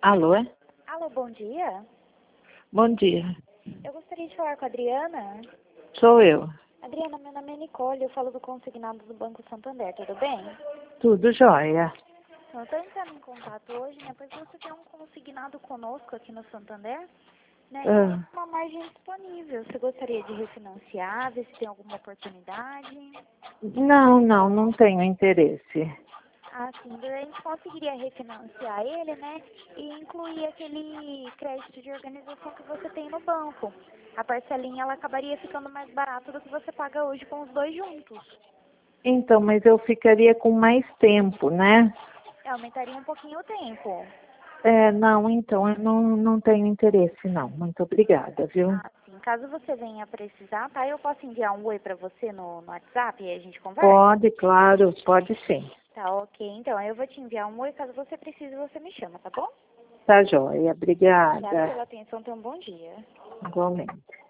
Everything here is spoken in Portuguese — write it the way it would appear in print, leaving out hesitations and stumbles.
Alô? Alô, bom dia. Bom dia. Eu gostaria de falar com a Adriana. Sou eu. Adriana, meu nome é Nicole, eu falo do consignado do Banco Santander, tudo bem? Tudo jóia. Então, eu estou entrando em contato hoje, né, pois você tem um consignado conosco aqui no Santander, né, e tem Ah, uma margem disponível. Você gostaria de refinanciar, ver se tem alguma oportunidade? não tenho interesse. Assim, a gente conseguiria refinanciar ele, né, e incluir aquele crédito de organização que você tem no banco. A parcelinha, ela acabaria ficando mais barata do que você paga hoje com os dois juntos. Então, mas eu ficaria com mais tempo, né? Aumentaria um pouquinho o tempo. Então, eu não tenho interesse, não. Muito obrigada, viu? Assim, caso você venha precisar, tá? Eu posso enviar um oi pra você no WhatsApp e a gente conversa? Pode, claro, pode sim. Tá, ok. Então, eu vou te enviar um oi, caso você precise, você me chama, tá bom? Tá jóia. Obrigada Obrigada. pela atenção, tenha um bom dia. Igualmente.